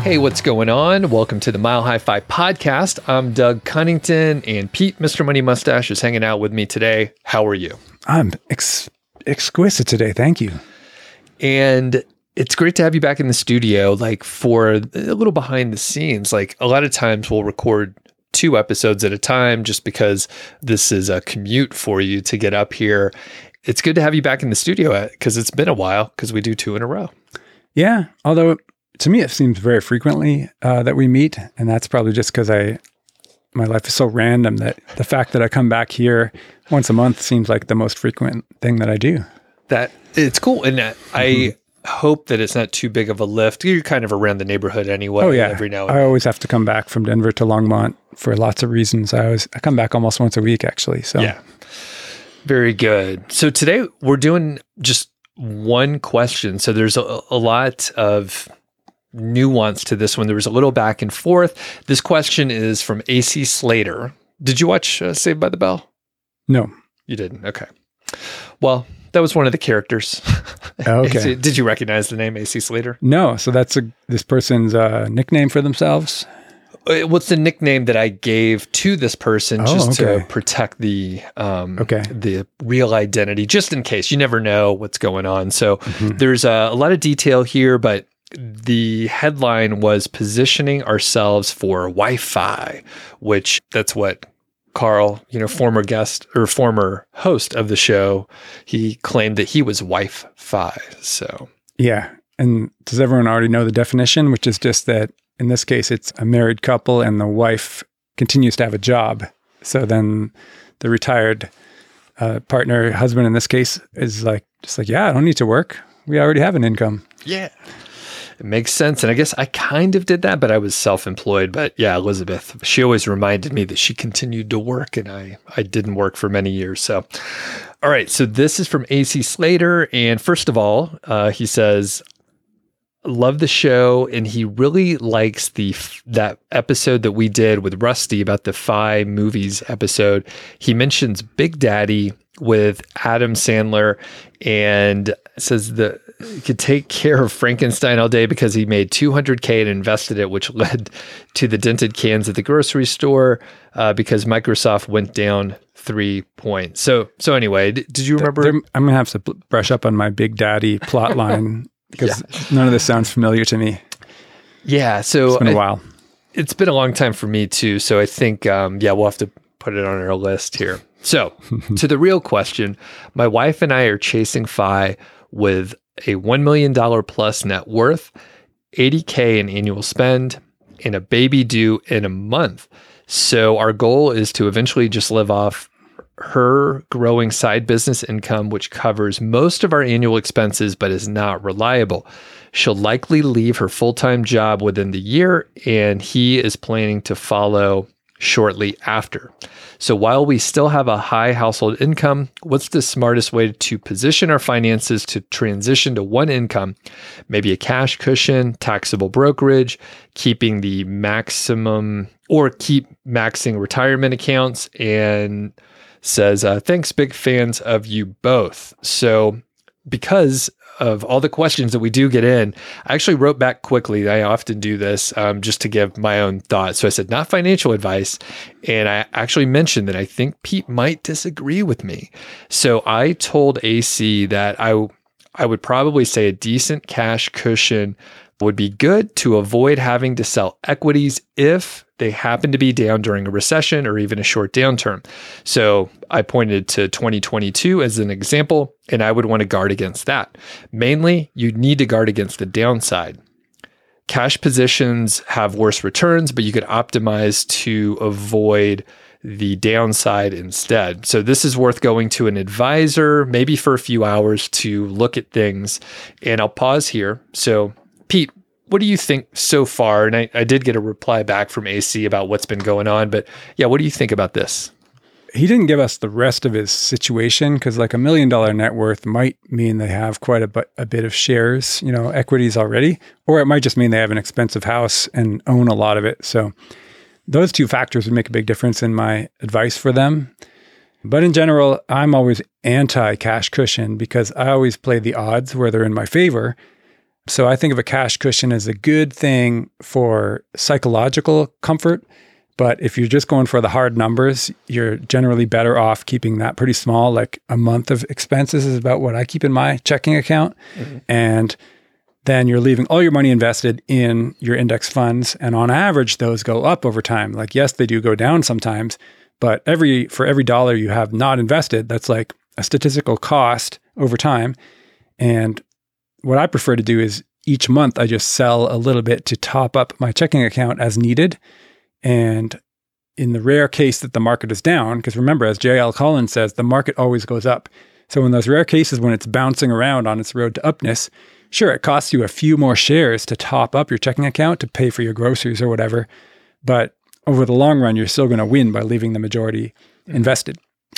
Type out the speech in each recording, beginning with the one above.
Hey, what's going on? Welcome to the Mile High FI podcast. I'm Doug Cunnington, and Pete, Mr. Money Mustache, is hanging out with me today. How are you? I'm exquisite today. Thank you. And it's great to have you back in the studio, like for a little behind the scenes. Like a lot of times we'll record 2 episodes at a time just because this is a commute for you to get up here. It's good to have you back in the studio because it's been a while because we do 2 in a row. Yeah. Although to me, it seems very frequently that we meet. And that's probably just because my life is so random that the fact that I come back here once a month seems like the most frequent thing that I do. That it's cool. And I hope that it's not too big of a lift. You're kind of around the neighborhood anyway. Oh, yeah. Every now and then. I always have to come back from Denver to Longmont for lots of reasons. I come back almost once a week, actually. So yeah. Very good. So today we're doing just one question. So there's a lot of nuance to this one. There was a little back and forth. This question is from AC Slater. Did you watch Saved by the Bell? No. You didn't? Okay. Well, that was one of the characters. Okay. Did you recognize the name AC Slater? No. So that's this person's nickname for themselves? What's the nickname that I gave to this person to protect the real identity, just in case. You never know what's going on. So there's a lot of detail here, but the headline was positioning ourselves for Wi-Fi, which that's what Carl, former guest or former host of the show, he claimed that he was Wi-Fi. So yeah. And does everyone already know the definition, which is just that in this case, it's a married couple and the wife continues to have a job. So then the retired partner, husband in this case, is just like, yeah, I don't need to work. We already have an income. Yeah. It makes sense. And I guess I kind of did that, but I was self-employed. But yeah, Elizabeth, she always reminded me that she continued to work and I didn't work for many years. So, all right. So this is from AC Slater. And first of all, he says, love the show. And he really likes that episode that we did with Rusty about the FI movies episode. He mentions Big Daddy with Adam Sandler and says that he could take care of Frankenstein all day because he made $200K and invested it, which led to the dented cans at the grocery store because Microsoft went down 3 points. So anyway, did you remember? I'm going to have to brush up on my Big Daddy plot line because none of this sounds familiar to me. Yeah. So it's been a while. It's been a long time for me too. So I think, we'll have to put it on our list here. So to the real question, my wife and I are chasing FI with a $1 million plus net worth, $80K in annual spend, and a baby due in a month. So our goal is to eventually just live off her growing side business income, which covers most of our annual expenses, but is not reliable. She'll likely leave her full-time job within the year, and he is planning to follow shortly after. So while we still have a high household income, what's the smartest way to position our finances to transition to one income? Maybe a cash cushion, taxable brokerage, keeping the maximum, or keep maxing retirement accounts, and says, thanks, big fans of you both. So because of all the questions that we do get in, I actually wrote back quickly. I often do this just to give my own thoughts. So I said, not financial advice. And I actually mentioned that I think Pete might disagree with me. So I told AC that I would probably say a decent cash cushion would be good to avoid having to sell equities if they happen to be down during a recession or even a short downturn. So I pointed to 2022 as an example, and I would want to guard against that. Mainly, you need to guard against the downside. Cash positions have worse returns, but you could optimize to avoid the downside instead. So this is worth going to an advisor, maybe for a few hours to look at things. And I'll pause here. So Pete, what do you think so far? And I did get a reply back from AC about what's been going on, but yeah, what do you think about this? He didn't give us the rest of his situation because like $1 million net worth might mean they have quite a bit of shares, equities already, or it might just mean they have an expensive house and own a lot of it. So those 2 factors would make a big difference in my advice for them. But in general, I'm always anti-cash cushion because I always play the odds where they're in my favor. So I think of a cash cushion as a good thing for psychological comfort. But if you're just going for the hard numbers, you're generally better off keeping that pretty small. Like a month of expenses is about what I keep in my checking account. And then you're leaving all your money invested in your index funds. And on average, those go up over time. Like, yes, they do go down sometimes, but for every dollar you have not invested, that's like a statistical cost over time. And what I prefer to do is each month I just sell a little bit to top up my checking account as needed. And in the rare case that the market is down, because remember, as J.L. Collins says, the market always goes up. So in those rare cases when it's bouncing around on its road to upness, sure, it costs you a few more shares to top up your checking account to pay for your groceries or whatever. But over the long run, you're still going to win by leaving the majority invested.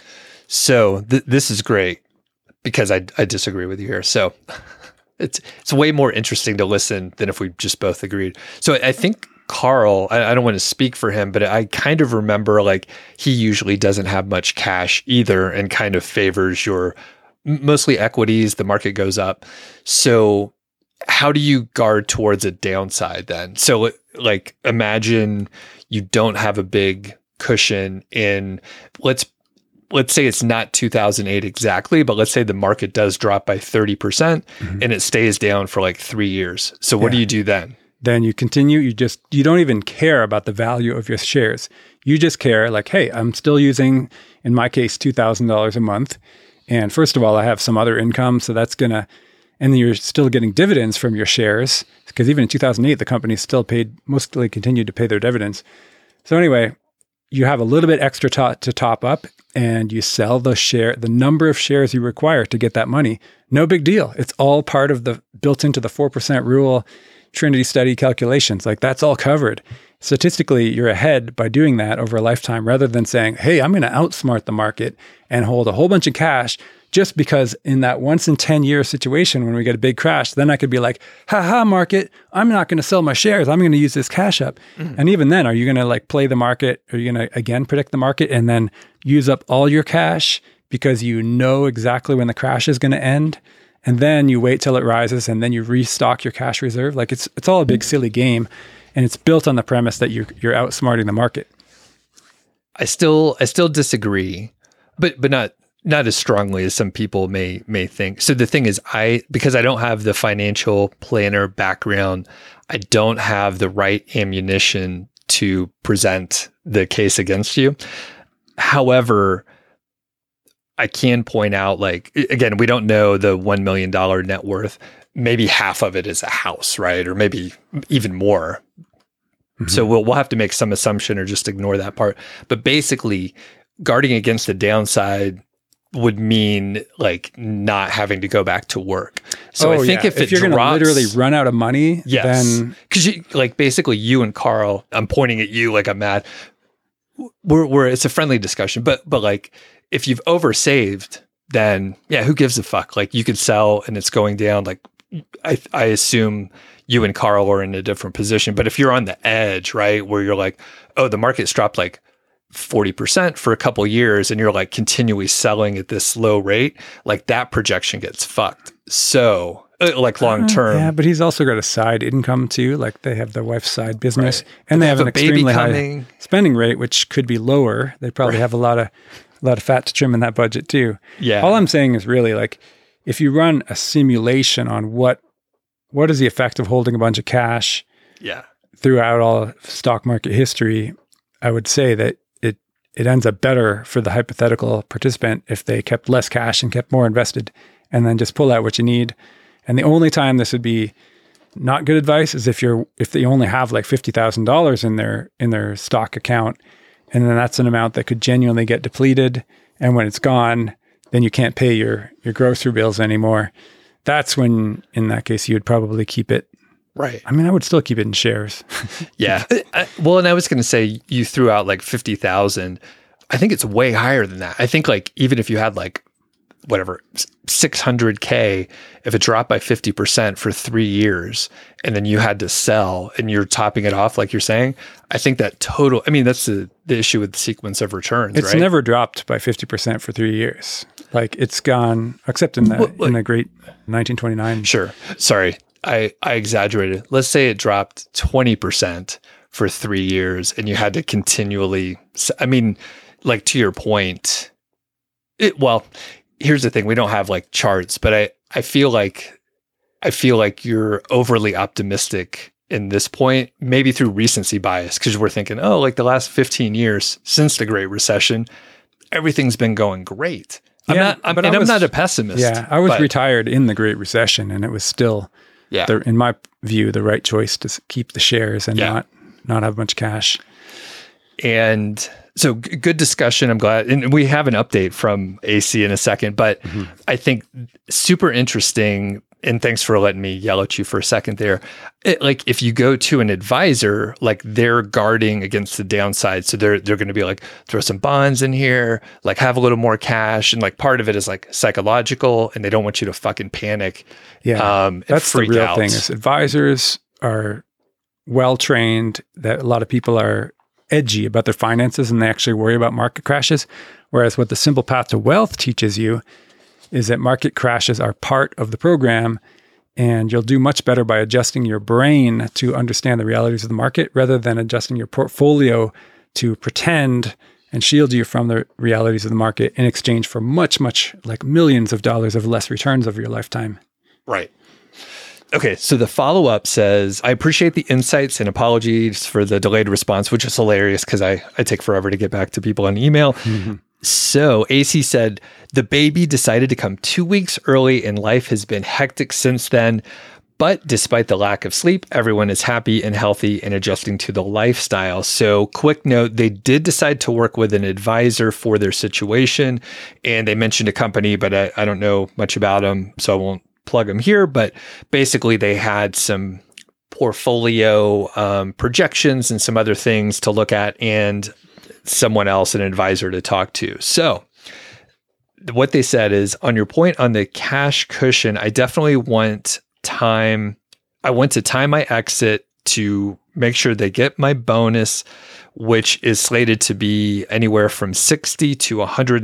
So this is great because I disagree with you here. So it's way more interesting to listen than if we just both agreed. So I think Carl, I don't want to speak for him, but I kind of remember like he usually doesn't have much cash either and kind of favors your mostly equities. The market goes up. So how do you guard towards a downside then? So like imagine you don't have a big cushion in, let's say it's not 2008 exactly, but let's say the market does drop by 30% and it stays down for like 3 years. So what do you do then? Then you continue, you don't even care about the value of your shares. You just care like, hey, I'm still using, in my case, $2,000 a month. And first of all, I have some other income. So that's and then you're still getting dividends from your shares because even in 2008, the company still mostly continued to pay their dividends. So anyway, you have a little bit extra to top up and you sell the number of shares you require to get that money. No big deal. It's all part of built into the 4% rule, Trinity study calculations. Like that's all covered. Statistically, you're ahead by doing that over a lifetime rather than saying, hey, I'm going to outsmart the market and hold a whole bunch of cash just because in that once in 10 year situation, when we get a big crash, then I could be like, ha, market, I'm not going to sell my shares. I'm going to use this cash up. And even then, are you going to like play the market? Are you going to again predict the market and then use up all your cash because you know exactly when the crash is going to end? And then you wait till it rises and then you restock your cash reserve. Like it's all a big silly game. And it's built on the premise that you're outsmarting the market. I still disagree, but not as strongly as some people may think. So the thing is, because I don't have the financial planner background, I don't have the right ammunition to present the case against you. However, I can point out, like, again, we don't know the $1 million net worth. Maybe half of it is a house, right? Or maybe even more. So we'll have to make some assumption or just ignore that part. But basically, guarding against the downside would mean like not having to go back to work. So I think if you're going to literally drops, run out of money, then because basically you and Carl, I'm pointing at you like I'm mad. We're it's a friendly discussion, but like if you've oversaved, then who gives a fuck? Like you could sell and it's going down. Like I assume you and Carl are in a different position. But if you're on the edge, right, where you're like, oh, the market's dropped like 40% for a couple of years and you're like continually selling at this low rate, like that projection gets fucked. So like long term. Yeah, but he's also got a side income too. Like they have their wife's side business and they have an extremely high spending rate, which could be lower. They probably have a lot of fat to trim in that budget too. Yeah. All I'm saying is really like, if you run a simulation on what is the effect of holding a bunch of cash throughout all of stock market history, I would say that it ends up better for the hypothetical participant if they kept less cash and kept more invested and then just pull out what you need. And the only time this would be not good advice is if they only have like $50,000 in their stock account, and then that's an amount that could genuinely get depleted. And when it's gone, then you can't pay your grocery bills anymore. That's when, in that case, you would probably keep it. Right. I mean, I would still keep it in shares. Yeah. Well, and I was going to say you threw out like 50,000. I think it's way higher than that. I think like even if you had like whatever, 600K, if it dropped by 50% for 3 years and then you had to sell and you're topping it off, like you're saying, I think that total, I mean, that's the issue with the sequence of returns, It's right? never dropped by 50% for 3 years. Like it's gone, except in the great 1929. Sure. Sorry. I exaggerated. Let's say it dropped 20% for 3 years and you had to continually, I mean, like to your point, well, here's the thing. We don't have like charts, but I feel like you're overly optimistic in this point, maybe through recency bias, because we're thinking, oh, like the last 15 years since the Great Recession, everything's been going great. I'm not a pessimist. Yeah, I was retired in the Great Recession, and it was still, in my view, the right choice to keep the shares and not have much cash. And so good discussion. I'm glad. And we have an update from AC in a second, but I think super interesting. And thanks for letting me yell at you for a second there. Like if you go to an advisor, like they're guarding against the downside. So they're going to be like, throw some bonds in here, like have a little more cash. And like part of it is like psychological and they don't want you to fucking panic. Yeah. That's the real thing is advisors are well-trained, that a lot of people are edgy about their finances and they actually worry about market crashes. Whereas what the Simple Path to Wealth teaches you is that market crashes are part of the program, and you'll do much better by adjusting your brain to understand the realities of the market rather than adjusting your portfolio to pretend and shield you from the realities of the market in exchange for much, much like millions of dollars of less returns over your lifetime. Right. Okay, so the follow-up says, I appreciate the insights and apologies for the delayed response, which is hilarious because I take forever to get back to people on email. Mm-hmm. So AC said, the baby decided to come 2 weeks early and life has been hectic since then. But despite the lack of sleep, everyone is happy and healthy and adjusting to the lifestyle. So quick note, they did decide to work with an advisor for their situation. And they mentioned a company, but I don't know much about them, so I won't plug them here. But basically they had some portfolio projections and some other things to look at and someone else, an advisor to talk to. So what they said is, on your point on the cash cushion, I definitely want time. I want to time my exit to make sure they get my bonus, which is slated to be anywhere from 60 to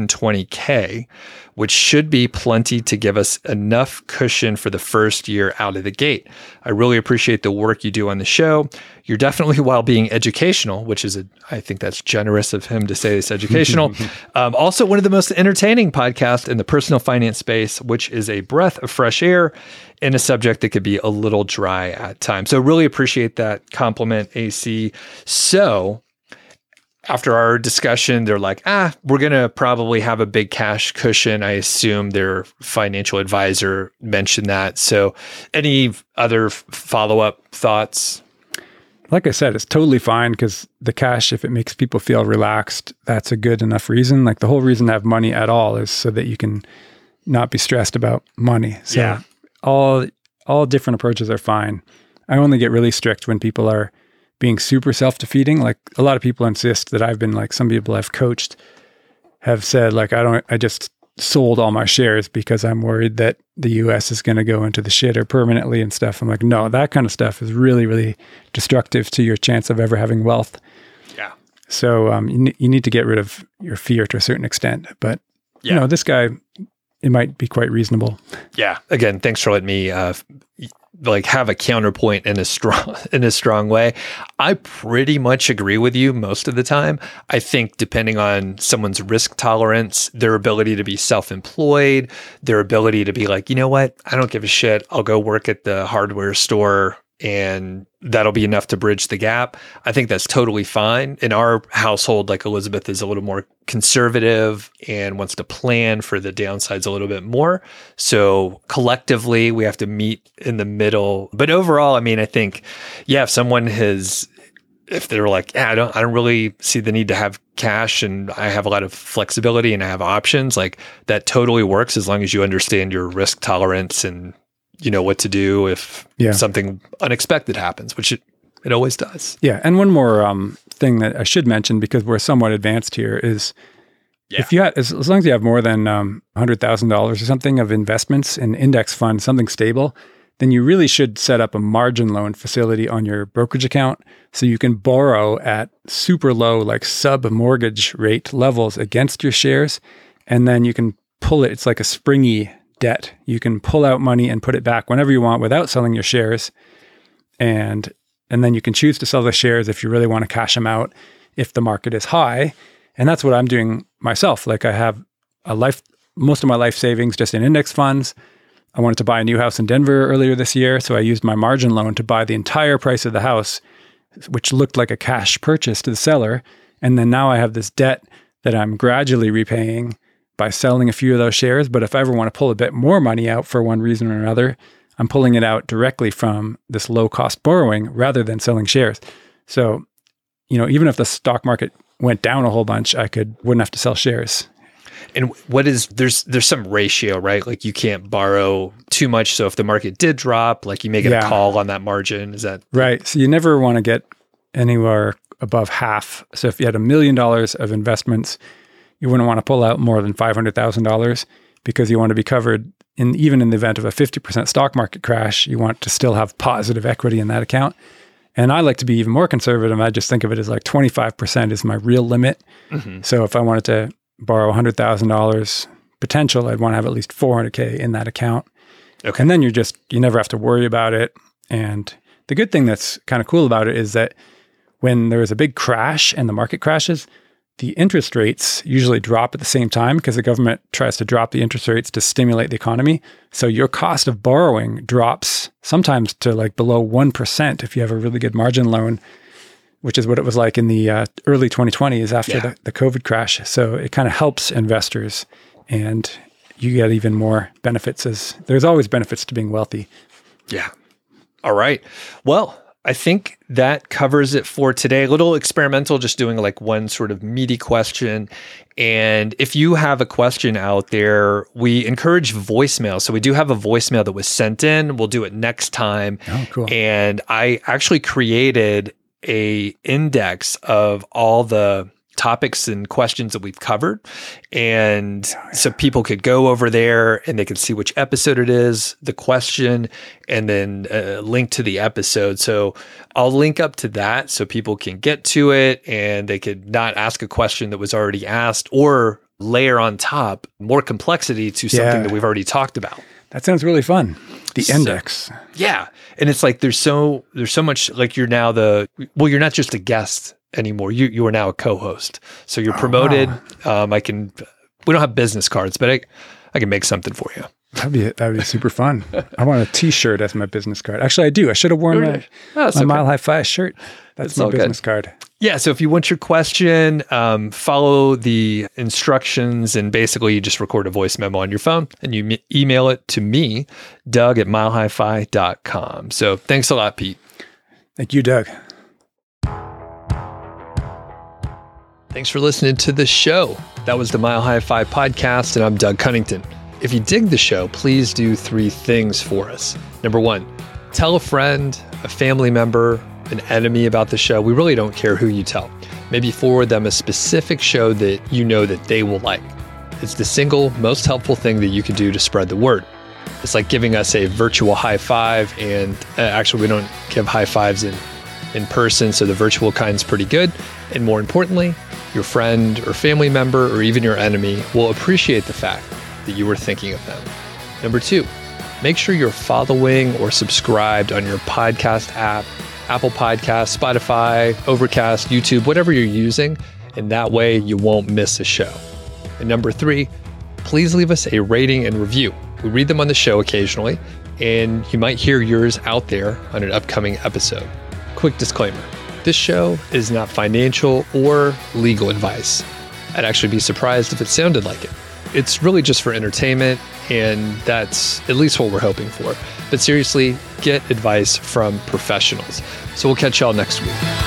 120K, which should be plenty to give us enough cushion for the first year out of the gate. I really appreciate the work you do on the show. You're definitely, while being educational, which is I think that's generous of him to say it's educational, also one of the most entertaining podcasts in the personal finance space, which is a breath of fresh air in a subject that could be a little dry at times. So really appreciate that compliment, AC. So after our discussion, they're like, we're going to probably have a big cash cushion. I assume their financial advisor mentioned that. So any other follow-up thoughts? Like I said, it's totally fine because the cash, if it makes people feel relaxed, that's a good enough reason. Like the whole reason to have money at all is so that you can not be stressed about money. So all different approaches are fine. I only get really strict when people are being super self-defeating. Like a lot of people insist that I've been like, some people I've coached have said like, I just sold all my shares because I'm worried that the US is going to go into the shitter permanently and stuff. I'm like, no, that kind of stuff is really, really destructive to your chance of ever having wealth. Yeah. So you need to get rid of your fear to a certain extent. But you know, this guy, it might be quite reasonable. Yeah. Again, thanks for letting me have a counterpoint in a strong way. I pretty much agree with you most of the time. I think depending on someone's risk tolerance, their ability to be self-employed, their ability to be like, you know what, I don't give a shit. I'll go work at the hardware store and that'll be enough to bridge the gap. I think that's totally fine. In our household, like Elizabeth is a little more conservative and wants to plan for the downsides a little bit more. So collectively, we have to meet in the middle. But overall, I mean, I think, if someone if they're like, I don't really see the need to have cash and I have a lot of flexibility and I have options, like that totally works as long as you understand your risk tolerance and you know what to do if something unexpected happens, which it always does. Yeah. And one more thing that I should mention, because we're somewhat advanced here, is if you have, as long as you have more than $100,000 or something of investments in index funds, something stable, then you really should set up a margin loan facility on your brokerage account so you can borrow at super low, like sub-mortgage rate levels against your shares. And then you can pull it. It's like a springy debt. You can pull out money and put it back whenever you want without selling your shares. And then you can choose to sell the shares if you really want to cash them out if the market is high. And that's what I'm doing myself. Like I have most of my life savings just in index funds. I wanted to buy a new house in Denver earlier this year, so I used my margin loan to buy the entire price of the house, which looked like a cash purchase to the seller. And then now I have this debt that I'm gradually repaying by selling a few of those shares. But if I ever want to pull a bit more money out for one reason or another, I'm pulling it out directly from this low-cost borrowing rather than selling shares. So, even if the stock market went down a whole bunch, wouldn't have to sell shares. And there's some ratio, right? Like you can't borrow too much. So if the market did drop, like you may get a call on that margin. Is that right? So you never want to get anywhere above half. So if you had $1 million of investments, you wouldn't want to pull out more than $500,000 because you want to be covered even in the event of a 50% stock market crash. You want to still have positive equity in that account. And I like to be even more conservative. I just think of it as like 25% is my real limit. Mm-hmm. So if I wanted to borrow $100,000 potential, I'd want to have at least $400K in that account. Okay. And then you never have to worry about it. And the good thing that's kind of cool about it is that when there is a big crash and the market crashes, the interest rates usually drop at the same time because the government tries to drop the interest rates to stimulate the economy. So your cost of borrowing drops sometimes to like below 1% if you have a really good margin loan, which is what it was like in the early 2020s after the COVID crash. So it kind of helps investors and you get even more benefits there's always benefits to being wealthy. Yeah. All right. Well, I think that covers it for today. A little experimental, just doing like one sort of meaty question. And if you have a question out there, we encourage voicemail. So we do have a voicemail that was sent in. We'll do it next time. Oh, cool. And I actually created a index of all the topics and questions that we've covered. And so people could go over there and they could see which episode it is, the question, and then link to the episode. So I'll link up to that so people can get to it and they could not ask a question that was already asked or layer on top more complexity to something that we've already talked about. That sounds really fun. The index. Yeah. And it's like there's so much, like you're now you're not just a guest anymore. You are now a co-host. So you're promoted. Wow. We don't have business cards, but I can make something for you. That'd be super fun. I want a t-shirt as my business card. Actually, I do. I should have worn my Mile High Fi shirt. That's my business card. Yeah. So if you want your question, follow the instructions and basically you just record a voice memo on your phone and you email it to me, Doug at milehighfi.com. So thanks a lot, Pete. Thank you, Doug. Thanks for listening to the show. That was the Mile High Fi podcast, and I'm Doug Cunnington. If you dig the show, please do 3 things for us. Number 1, tell a friend, a family member, an enemy about the show. We really don't care who you tell. Maybe forward them a specific show that you know that they will like. It's the single most helpful thing that you can do to spread the word. It's like giving us a virtual high five, and actually we don't give high fives in person, so the virtual kind's pretty good. And more importantly, your friend or family member or even your enemy will appreciate the fact that you were thinking of them. Number 2, make sure you're following or subscribed on your podcast app, Apple Podcasts, Spotify, Overcast, YouTube, whatever you're using, and that way you won't miss a show. And number 3, please leave us a rating and review. We read them on the show occasionally, and you might hear yours out there on an upcoming episode. Quick disclaimer. This show is not financial or legal advice. I'd actually be surprised if it sounded like it. It's really just for entertainment, and that's at least what we're hoping for. But seriously, get advice from professionals. So we'll catch y'all next week.